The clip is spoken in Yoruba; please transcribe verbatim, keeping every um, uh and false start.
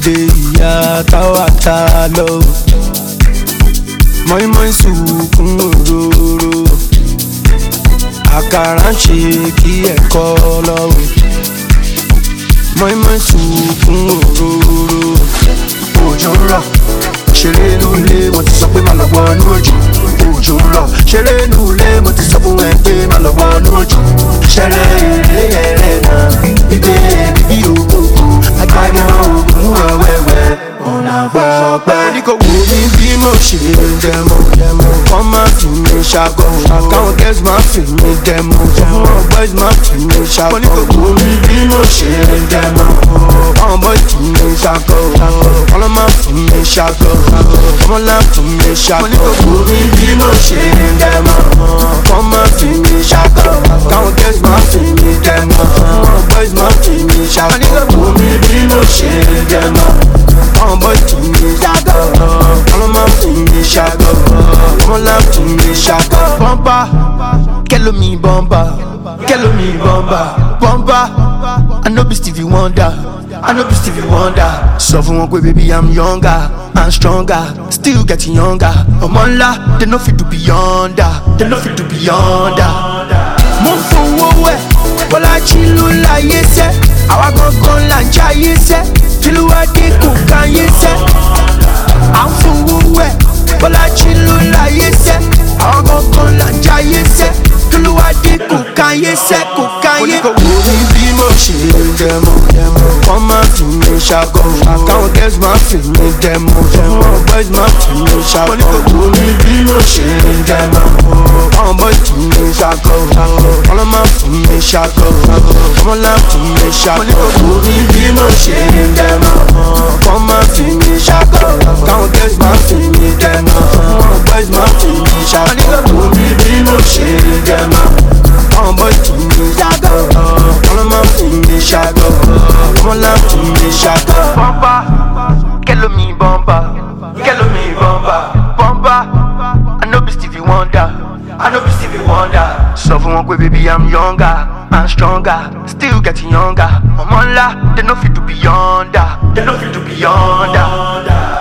today ìyá táwa ta lọ. Mọ́ínmọ́ín sunkún òróró, àkàrà ń ṣe kí ẹ̀kọ́ lọ́wọ́. Mọ́ínmọ́ín sunkún òróró, òjò ń rọ̀ ṣeré nulẹ̀ mo ti sọ pé má lọ wọnú òjò. Òjò ń rọ̀ ṣeré nulẹ̀ mo ti sọ fún ẹ pé má lọ wọnú òjò. Ṣẹlẹ̀ eré ẹ̀rẹ̀ náà ìgbé bíbí òkòkò àgbàdo ògùn wẹ́wẹ́wẹ́ ọ̀nà pẹ́ọ́pẹ́. Ní kò wò mí bí mo ṣe dẹ̀mọ̀ kọ́ máa fi mi ṣàgọ́. Káwọn girls máa fi mi dẹ̀mọ̀ káwọn boys máa fi mi ṣàgọ́. Ní kò wò mí bí mo ṣe dẹ̀mọ̀ káwọn boys fi mi ṣàgọ́. Ọlọ́ máa fi mi ṣàgọ́, ọmọlá fi mi ṣàgọ́. Ní kò wò mí bí mo ṣe dẹ̀mọ̀ kọ́ máa fi mi ṣàgọ́. Káwọn girls máa fi mi dẹ̀mọ̀ káwọn boys máa fi mi ṣàgọ́. Ní kò wò mí bí mo ṣe dẹ̀mọ̀ àwọn boys fi mi ṣàgọ́. Ọlọ́ máa fi mi ṣàgọ́, ọmọlá fi mi ṣàgọ́. Bọ́mbà kẹ́lò mi bọ́mbà, kẹ́lò mi bọ́mbà, bọ́mbà. I no be Stevie Wonder, I no be Stevie Wonder. Sọ fún wọn pé baby I'm younger and stronger, still getting younger. Ọmọ ńlá they no fit to be yonder, they no fit to be yonder. Mo fowó wẹ̀ Bọ́lájí ló láyé sẹ́, àwa gangan là ń jáyé sẹ́. Tìlúwádé kò káyé sẹ́, à ń fowó wẹ̀ Bọ́lájí ló láyé sẹ́, àwa gangan là ń jáyé sẹ́. Tìlúwádé kò káyé sẹ́, kò káyé. Kò wò mí bí mo ṣe dẹ̀mọ̀ wọ́n máa fi mi ṣàgọ́. Àkáwọn girls máa fi mi dẹ̀mọ̀ àwọn boys máa fi mi ṣàgọ́. Kò wò mí bí mo ṣe dẹ̀mọ̀ àwọn boys fi mi ṣàgọ́. Ọlọ́ máa fi mi ṣàgọ́, ọmọlá fi mi ṣàgọ́. Kò wò mí bí mo ṣe dẹ̀mọ̀ wọ́n máa fi mi ṣàgọ́. Àkáwọn girls máa fi mi dẹ̀mọ̀ àwọn boys máa fi mi ṣàgọ́. Kò wò mí bí mo ṣe dẹ̀mọ̀ àwọn boys fi mi ṣàgọ́. Ọlọ́ máa fi mi ṣàgọ́, ọmọlá fi mi ṣàgọ́. Bọ́mbà kẹ́lò mi bọ́mbà, kẹ́lò mi bọ́mbà, bọ́mbà. I no be Stevie Wonder, I no be Stevie Wonder. Sọ fún wọn pé baby I'm younger and stronger, still getting younger. Ọmọ ńlá they no fit to be yonder, they no fit to be yonder.